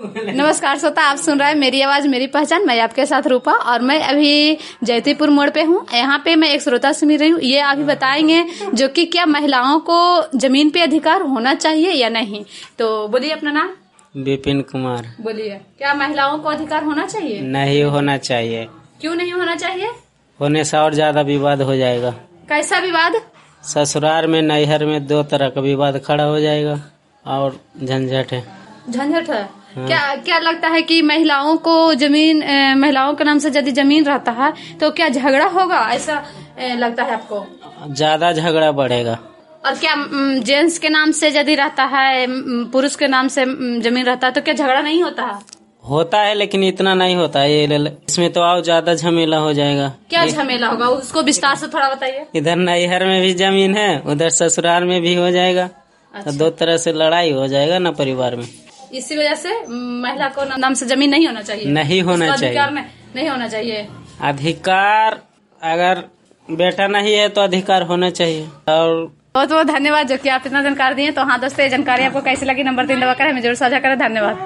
नमस्कार श्रोता, आप सुन रहे हैं मेरी आवाज मेरी पहचान। मैं आपके साथ रूपा और मैं अभी जयतीपुर मोड़ पे हूँ। यहाँ पे मैं एक श्रोता से मिल रही हूँ। ये अभी बताएंगे जो कि क्या महिलाओं को जमीन पे अधिकार होना चाहिए या नहीं। तो बोलिए अपना नाम। विपिन कुमार। बोलिए, क्या महिलाओं को अधिकार होना चाहिए? नहीं होना चाहिए। क्यों नहीं होना चाहिए? होने से और ज्यादा विवाद हो जाएगा। कैसा विवाद? ससुराल में नैहर में दो तरह का विवाद खड़ा हो जाएगा और झंझट है। झंझट है। क्या लगता है कि महिलाओं को जमीन, महिलाओं के नाम से यदि जमीन रहता है तो क्या झगड़ा होगा, ऐसा लगता है आपको? ज्यादा झगड़ा बढ़ेगा। और क्या जेंट्स के नाम से यदि रहता है, पुरुष के नाम से जमीन रहता है तो क्या झगड़ा नहीं होता है? होता है लेकिन इतना नहीं होता है। इसमें तो और ज्यादा झमेला हो जाएगा। क्या झमेला होगा, उसको विस्तार से थोड़ा बताइए। इधर नैहर में भी जमीन है, उधर ससुराल में भी हो जाएगा। अच्छा। तो दो तरह से लड़ाई हो जाएगा ना परिवार में। इसी वजह से महिला को नाम से जमीन नहीं होना चाहिए। नहीं होना चाहिए। अधिकार नहीं होना चाहिए। अधिकार अगर बेटा नहीं है तो अधिकार होना चाहिए। और बहुत बहुत धन्यवाद जो कि आप इतना जानकारी दिए। तो हाँ दोस्तों, ये जानकारी आपको कैसी लगी नंबर 3 दबाकर हमें जरूर साझा करें। धन्यवाद।